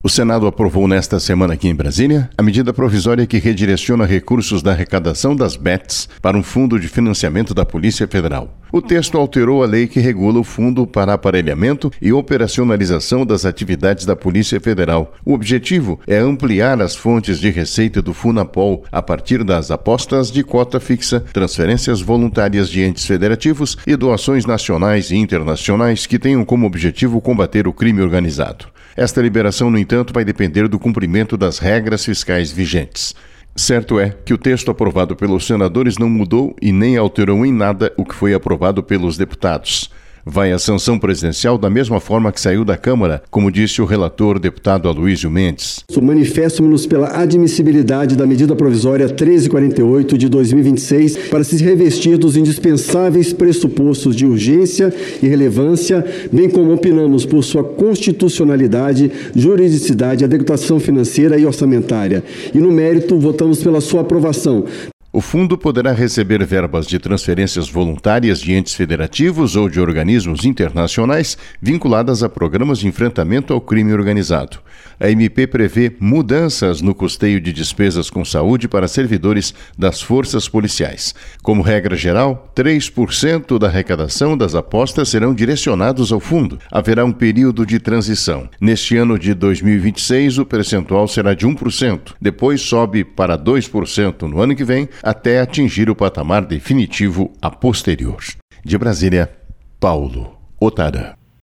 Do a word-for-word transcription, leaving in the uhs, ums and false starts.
O Senado aprovou nesta semana aqui em Brasília a medida provisória que redireciona recursos da arrecadação das B E Ts para um fundo de financiamento da Polícia Federal. O texto alterou a lei que regula o fundo para aparelhamento e operacionalização das atividades da Polícia Federal. O objetivo é ampliar as fontes de receita do Funapol a partir das apostas de cota fixa, transferências voluntárias de entes federativos e doações nacionais e internacionais que tenham como objetivo combater o crime organizado. Esta liberação, no entanto, vai depender do cumprimento das regras fiscais vigentes. Certo é que o texto aprovado pelos senadores não mudou e nem alterou em nada o que foi aprovado pelos deputados. Vai à sanção presidencial da mesma forma que saiu da Câmara, como disse o relator deputado Aloísio Mendes. Manifestamos-nos pela admissibilidade da medida provisória trezentos e quarenta e oito de dois mil e vinte e seis para se revestir dos indispensáveis pressupostos de urgência e relevância, bem como opinamos por sua constitucionalidade, juridicidade, adequação financeira e orçamentária. E no mérito, votamos pela sua aprovação. O fundo poderá receber verbas de transferências voluntárias de entes federativos ou de organismos internacionais vinculadas a programas de enfrentamento ao crime organizado. A M P prevê mudanças no custeio de despesas com saúde para servidores das forças policiais. Como regra geral, três por cento da arrecadação das apostas serão direcionados ao fundo. Haverá um período de transição. Neste ano de dois mil e vinte e seis, o percentual será de um por cento. Depois sobe para dois por cento no ano que vem, até atingir o patamar definitivo a posterior. De Brasília, Paulo Otara.